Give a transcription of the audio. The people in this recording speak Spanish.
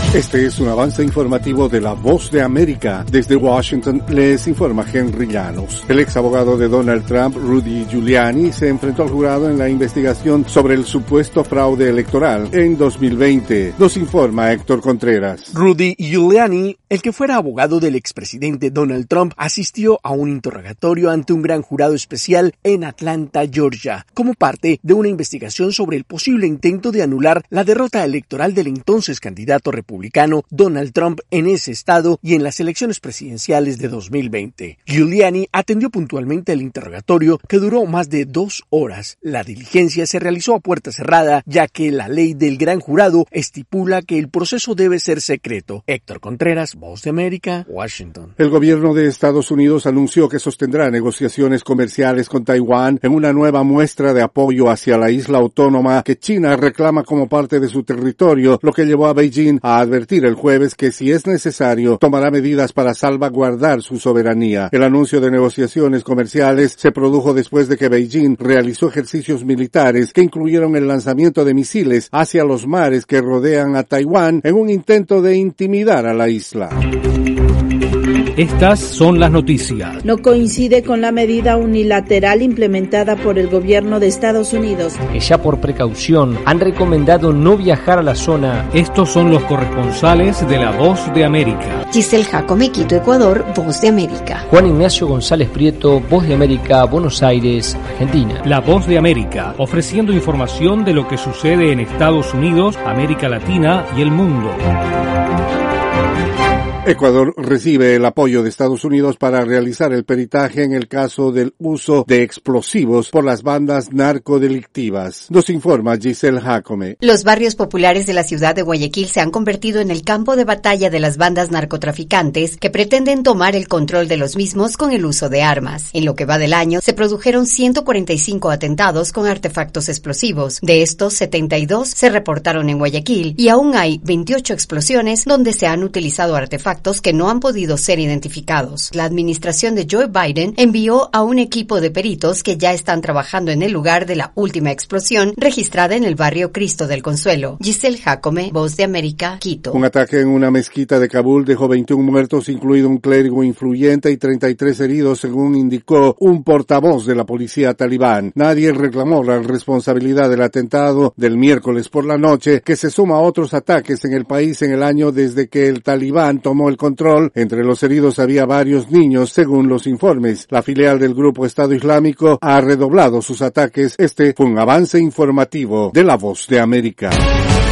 Este es un avance informativo de La Voz de América. Desde Washington les informa Henry Llanos. El ex abogado de Donald Trump, Rudy Giuliani, se enfrentó al jurado en la investigación sobre el supuesto fraude electoral en 2020. Nos informa Héctor Contreras. Rudy Giuliani, el que fuera abogado del expresidente Donald Trump, asistió a un interrogatorio ante un gran jurado especial en Atlanta, Georgia, como parte de una investigación sobre el posible intento de anular la derrota electoral del entonces candidato republicano Donald Trump en ese estado y en las elecciones presidenciales de 2020. Giuliani atendió puntualmente el interrogatorio, que duró más de 2 horas. La diligencia se realizó a puerta cerrada, ya que la ley del gran jurado estipula que el proceso debe ser secreto. Héctor Contreras, Voz de América, Washington. El gobierno de Estados Unidos anunció que sostendrá negociaciones comerciales con Taiwán en una nueva muestra de apoyo hacia la isla autónoma que China reclama como parte de su territorio, lo que llevó a Beijing a advertir el jueves que, si es necesario, tomará medidas para salvaguardar su soberanía. El anuncio de negociaciones comerciales se produjo después de que Beijing realizó ejercicios militares que incluyeron el lanzamiento de misiles hacia los mares que rodean a Taiwán en un intento de intimidar a la isla. Estas son las noticias. No coincide con la medida unilateral implementada por el gobierno de Estados Unidos, que ya por precaución han recomendado no viajar a la zona. Estos son los corresponsales de La Voz de América. Giselle Jacome, Quito, Ecuador, Voz de América. Juan Ignacio González Prieto, Voz de América, Buenos Aires, Argentina. La Voz de América, ofreciendo información de lo que sucede en Estados Unidos, América Latina y el mundo. Ecuador recibe el apoyo de Estados Unidos para realizar el peritaje en el caso del uso de explosivos por las bandas narcodelictivas. Nos informa Giselle Jacome. Los barrios populares de la ciudad de Guayaquil se han convertido en el campo de batalla de las bandas narcotraficantes que pretenden tomar el control de los mismos con el uso de armas. En lo que va del año, se produjeron 145 atentados con artefactos explosivos. De estos, 72 se reportaron en Guayaquil y aún hay 28 explosiones donde se han utilizado artefactos que no han podido ser identificados. La administración de Joe Biden envió a un equipo de peritos que ya están trabajando en el lugar de la última explosión registrada en el barrio Cristo del Consuelo. Giselle Jacome, Voz de América, Quito. Un ataque en una mezquita de Kabul dejó 21 muertos, incluido un clérigo influyente, y 33 heridos, según indicó un portavoz de la policía talibán. Nadie reclamó la responsabilidad del atentado del miércoles por la noche, que se suma a otros ataques en el país en el año desde que el talibán tomó el control. Entre los heridos había varios niños, según los informes. La filial del grupo Estado Islámico ha redoblado sus ataques. Este fue un avance informativo de La Voz de América.